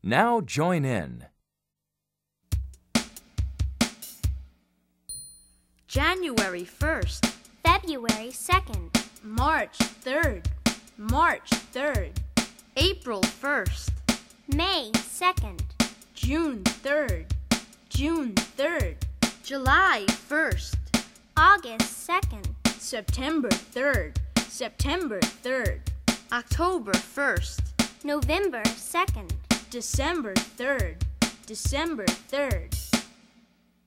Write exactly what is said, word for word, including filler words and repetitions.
Now join in. January first, February second, March third, March third, April first, May second, June third, June third, July first, August second, September third, September third, October first, November second, December third, December third,